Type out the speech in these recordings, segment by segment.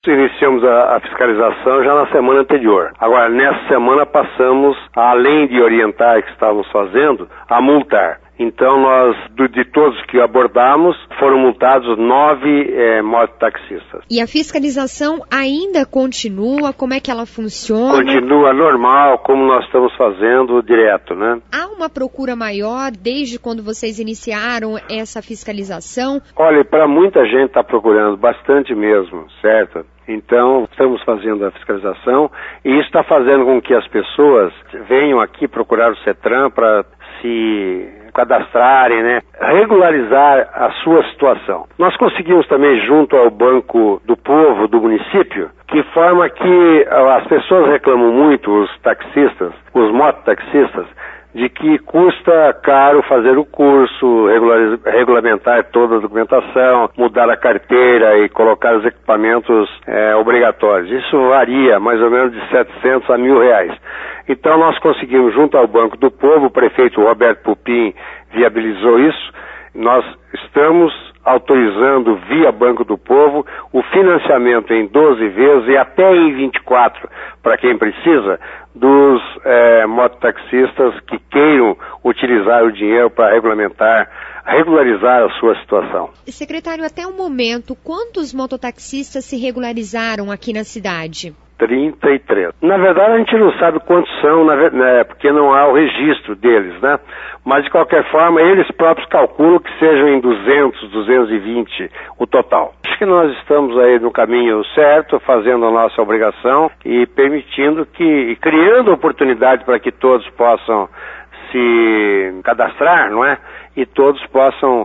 iniciamos a fiscalização já na semana anterior. Agora, nessa semana passamos, além de orientar o que estávamos fazendo, a multar. Então, de todos que abordamos, foram multados 9 mototaxistas. E a fiscalização ainda continua? Como é que ela funciona? Continua normal, como nós estamos fazendo direto, né? Há uma procura maior desde quando vocês iniciaram essa fiscalização? Olha, para muita gente está procurando, bastante mesmo, certo? Então, estamos fazendo a fiscalização e isso está fazendo com que as pessoas venham aqui procurar o CETRAN para se cadastrarem, né? Regularizar a sua situação. Nós conseguimos também, junto ao Banco do Povo do município, que forma que as pessoas reclamam muito, os taxistas, os mototaxistas, de que custa caro fazer o curso, regulamentar toda a documentação, mudar a carteira e colocar os equipamentos obrigatórios. Isso varia mais ou menos de 700 a R$1.000. Então nós conseguimos, junto ao Banco do Povo, o prefeito Roberto Pupim viabilizou isso, nós estamos autorizando via Banco do Povo o financiamento em 12 vezes e até em 24, para quem precisa, dos mototaxistas que queiram utilizar o dinheiro para regularizar a sua situação. Secretário, até o momento, quantos mototaxistas se regularizaram aqui na cidade? 33. Na verdade, a gente não sabe quantos são, porque não há o registro deles, né? Mas, de qualquer forma, eles próprios calculam que sejam em 200, 220 o total. Acho que nós estamos aí no caminho certo, fazendo a nossa obrigação e permitindo criando oportunidade para que todos possam se cadastrar, não é? E todos possam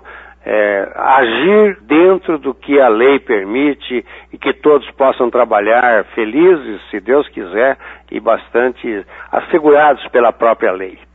agir dentro do que a lei permite e que todos possam trabalhar felizes, se Deus quiser, e bastante assegurados pela própria lei.